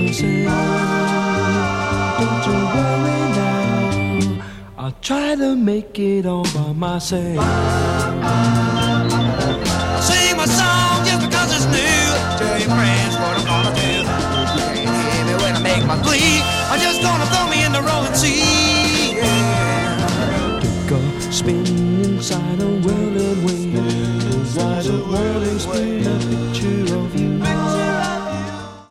say, don't you worry now, I'll try to make it all by myself. Sing my song just because it's new. Tell your friends what I'm gonna do. You can't hear me when I make my plea. I'm just gonna throw me in the rolling sea. Yeah. Took a spin inside a whirling wind. Was a whirling spin.